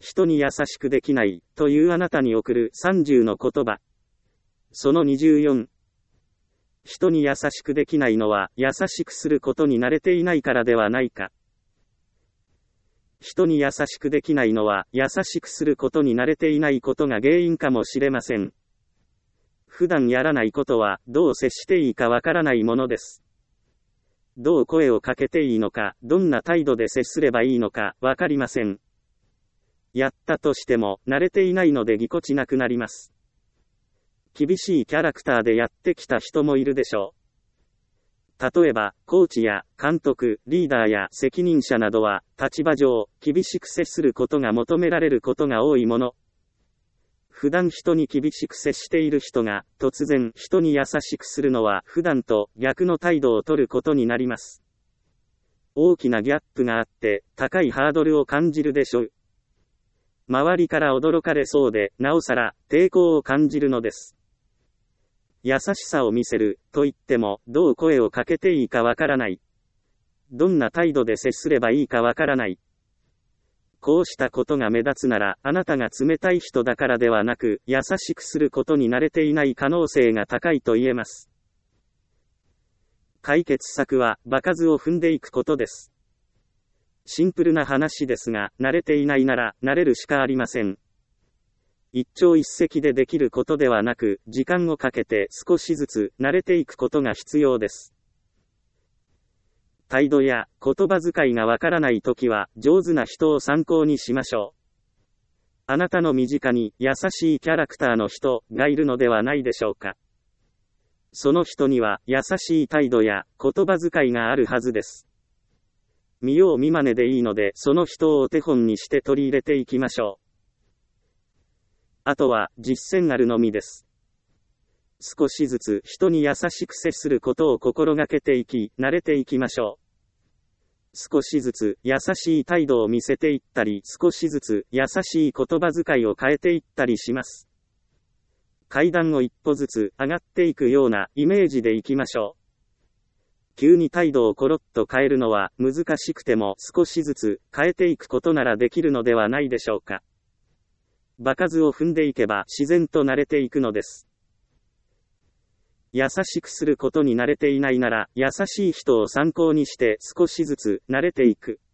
人に優しくできないというあなたに送る30の言葉。その24。人に優しくできないのは優しくすることに慣れていないからではないか。人に優しくできないのは優しくすることに慣れていないことが原因かもしれません。普段やらないことはどう接していいかわからないものです。どう声をかけていいのか、どんな態度で接すればいいのかわかりません。やったとしても慣れていないのでぎこちなくなります。厳しいキャラクターでやってきた人もいるでしょう。例えば、コーチや監督、リーダーや責任者などは、立場上、厳しく接することが求められることが多いもの。普段人に厳しく接している人が、突然人に優しくするのは普段と逆の態度を取ることになります。大きなギャップがあって、高いハードルを感じるでしょう。周りから驚かれそうで、なおさら、抵抗を感じるのです。優しさを見せる、と言っても、どう声をかけていいかわからない。どんな態度で接すればいいかわからない。こうしたことが目立つなら、あなたが冷たい人だからではなく、優しくすることに慣れていない可能性が高いと言えます。解決策は、場数を踏んでいくことです。シンプルな話ですが、慣れていないなら、慣れるしかありません。一朝一夕でできることではなく、時間をかけて少しずつ慣れていくことが必要です。態度や言葉遣いがわからないときは、上手な人を参考にしましょう。あなたの身近に優しいキャラクターの人がいるのではないでしょうか。その人には優しい態度や言葉遣いがあるはずです。見よう見まねでいいので、その人をお手本にして取り入れていきましょう。あとは実践あるのみです。少しずつ人に優しく接することを心がけていき、慣れていきましょう。少しずつ優しい態度を見せていったり、少しずつ優しい言葉遣いを変えていったりします。階段を一歩ずつ上がっていくようなイメージでいきましょう。急に態度をコロッと変えるのは難しくても少しずつ変えていくことならできるのではないでしょうか。場数を踏んでいけば自然と慣れていくのです。優しくすることに慣れていないなら、優しい人を参考にして少しずつ慣れていく。